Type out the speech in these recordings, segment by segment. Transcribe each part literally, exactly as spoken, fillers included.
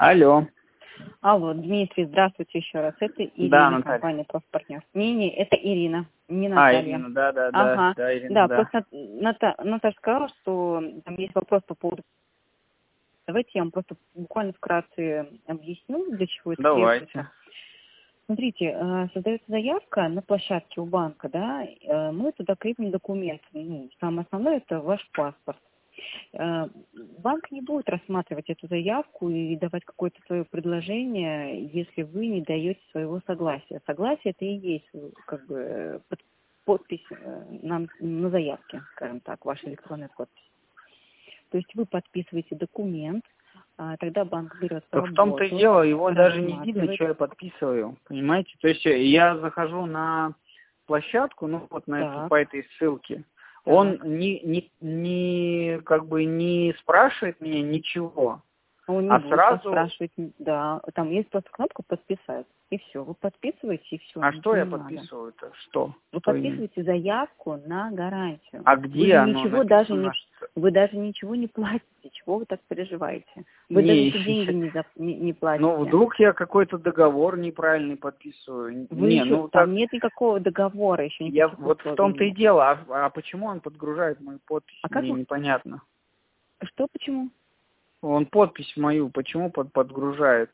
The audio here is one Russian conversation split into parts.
Алло. Алло, Дмитрий, здравствуйте еще раз. Это Ирина, Да, Наталья. компания «Профпартнер». Не-не, это Ирина, не А, Наталья. Ирина, да, да, Ага. да, да, Ирина, Да, да. просто Ната... Наташа сказала, что там есть вопрос по поводу... Давайте я вам просто буквально вкратце объясню, для чего это Давайте. требуется. Смотрите, э, создается заявка на площадке у банка, да, э, мы туда крепим документ. Ну, самое основное – это ваш паспорт. Э, Банк не будет рассматривать эту заявку и давать какое-то свое предложение, если вы не даете своего согласия. Согласие – это и есть как бы под- подпись э, на, на заявке, скажем так, ваша электронная подпись. То есть вы подписываете документ, а тогда банк берет Так работу. в том-то и дело, его даже не видно, рассматривает. что я подписываю, понимаете? То есть я захожу на площадку, ну вот на эту, Так. по этой ссылке, Так. он не, не, не, как бы не спрашивает меня ничего, Он не а будет сразу... вас спрашивать, да, там есть просто кнопка «Подписать», и все, вы подписываете, и все. А что я не подписываю-то? Что? Надо. Вы Что подписываете именно? заявку на гарантию. А Вы где же оно ничего даже не, написано? Что... вы даже ничего не платите, чего вы так переживаете? Вы даже Не, эти деньги не, за, не, не платите. ну вдруг я какой-то договор неправильный подписываю. Вы Не, еще, ну там так... нет никакого договора, еще Я никаких вот в условий том-то и нет. дело, а, а почему он подгружает мою подпись, А как мне вы, непонятно. что, почему? Он подпись мою почему под, подгружает?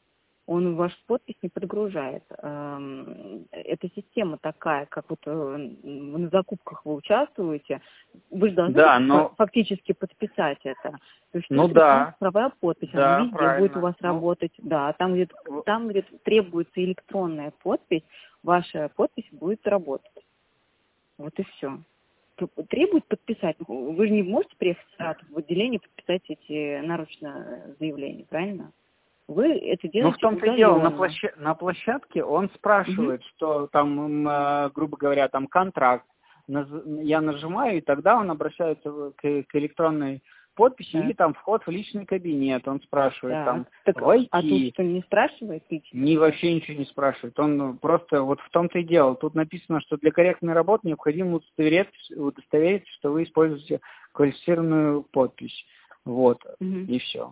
Он вашу подпись не подгружает. Эм, Это система такая, как вот э, на закупках вы участвуете, вы же должны Да, фа- но... фактически подписать это. То есть Ну это электронная да, цифровая подпись, она да, везде будет у правильно. вас Ну, работать. Да, там, где, там, где требуется электронная подпись, ваша подпись будет работать. Вот и все. Требует подписать. Вы же не можете приехать сразу в отделение подписать эти наручные заявления, правильно? Вы это ну в делаете том-то и дело, на, удаленно. площа... на площадке он Мгм. спрашивает, что там, м, э, грубо говоря, там контракт. Наз- Я нажимаю, и тогда он обращается в- к, к электронной подписи или Так, там вход в личный кабинет. Он спрашивает там так. Так, а тут войти. что, не спрашивает лично? Не, вообще ничего не спрашивает. Он ну, просто вот в том-то и дело. Тут написано, что для корректной работы необходимо удостовериться, удостовериться, что вы используете квалифицированную подпись. Вот. Мгм. И все.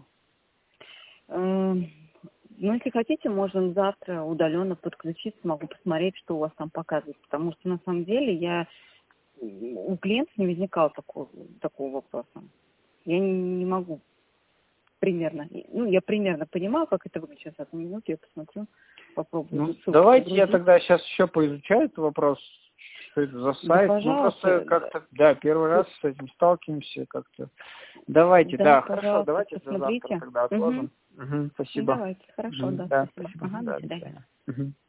Эм, Ну, если хотите, можно завтра удаленно подключиться, могу посмотреть, что у вас там показывает. Потому что на самом деле я м, у клиентов не возникало такого, такого вопроса. Я не, не могу примерно, ну, я примерно понимаю, как это выглядит. Сейчас, одну минуту, я посмотрю, попробую Ну, эту ссылку давайте я загрузить. тогда сейчас еще поизучаю этот вопрос. Что это за Да, сайт? Ну, просто пожалуйста. как-то, да, первый раз с этим сталкиваемся как-то. Давайте, Да, да, хорошо, пожалуйста, давайте до завтра посмотрите. тогда Угу. отложим. Угу, Ну, спасибо. давайте. Хорошо, Мгм, да, да, спасибо. спасибо. Ага, до Да, до свидания. свидания. Мгм.